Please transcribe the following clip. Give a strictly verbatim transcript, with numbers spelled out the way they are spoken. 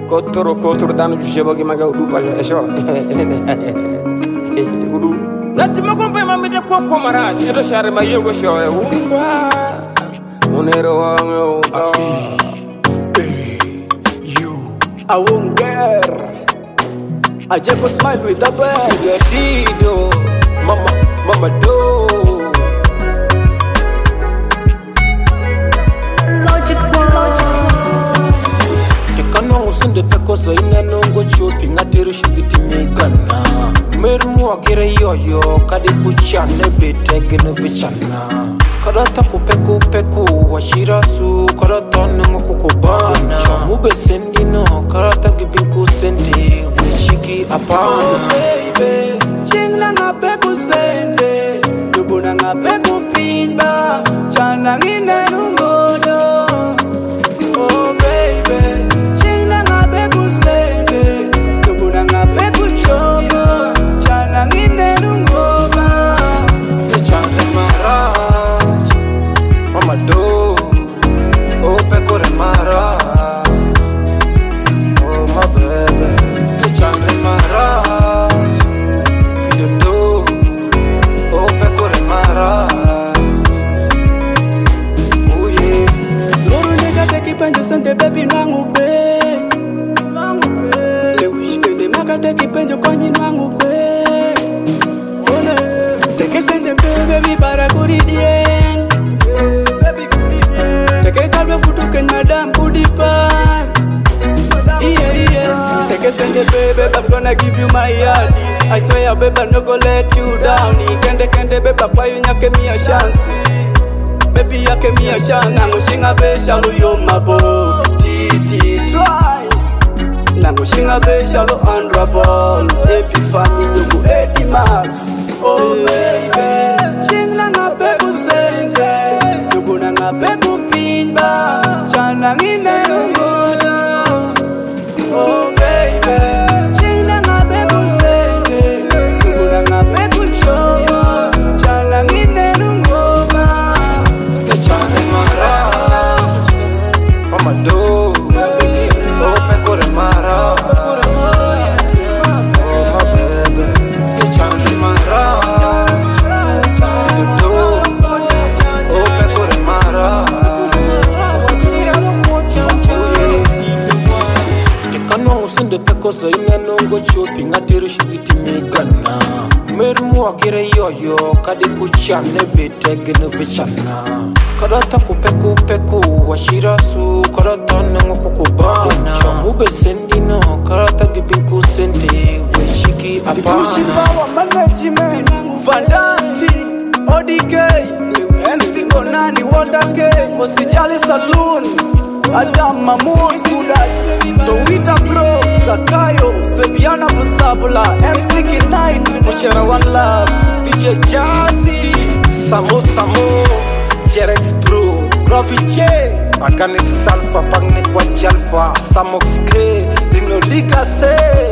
Kotoro kotoro dano jisheba ki maga udu pa esho. Udu. Nati magombe mamide kwa kwa mara shiro share ma yego sho e umba. Munero wangu. I won't care. I just go smile with the best. Your dido, mama, mama do. Logic one. Tekano usinde pekosa ina nongo chopi ngatero shigiti migana. Mermu akire yoyo kadi kuchane betege no vichana. Karata kupeku peku washirasu karata nengo kukubana. Chamube sendino karata gibinku sende wishiki apana. Oh baby, chingla ngapeku sende, lubuna ngapeku pinba, chana ngine nungodo. Oh baby, chingla ngapeku sende, lubuna ngapeku chobo, chana ngine nungoba. Chante maraj, mama do, oh pekore maraj, oh my baby. Chante maraj, feel do, oh pekore maraj, oh yeah. Loro nega teki penjo sende baby nangu be, nangu be. Le wish pende maka teki penjo konyi nangu be. One, teki sende be baby para kuri dien, baby kuri dien. Teki kalbe futu kenya dam kudi par, yeah yeah. Teki sende baby I'm gonna give you my heart. I swear baby I'm not gonna let you down. Kende kende baby kwa yu nyake mi a chance. Baby yake mi a chance. Nangushinga be shalu yo mabo titi try. Nangushinga be shalu honorable. Happy family ku Eddie Max. Oh baby, shinga ngabe kusenge, yubuna ngabe kupinba, chana ngine nungodo. Oh baby, shinga ngabe kusenge, yubuna ngabe kuchobo, chana ngine nungoba. Chante maraj, mama do, oh pekore maraj, oh my baby. Chante maraj, feel do, oh pekore maraj, tekano usinde pekosa ina nongo chopi ngatero shigiti migana. Mermu akire yoyo kadi kuchane betege no vichana. Karata kupeku peku washirasu karata nengo kukubana. Chamube sendino karata gibinku sende weshiki apana. Ushibawa management, Vandanti, O D K, M C Konani, Walter K, Mosijali Saloon, Adam Mamour, Sudat, Towita Pro, Sakayo, Sebiana Busabula, M C Kinnight, Muchera One Love, D J Jazzy, Samo Samo, Jerex Pro, Groviche, Akanik Salfa, Pagnik Wajalfa, Samox K, Lino Liga Se.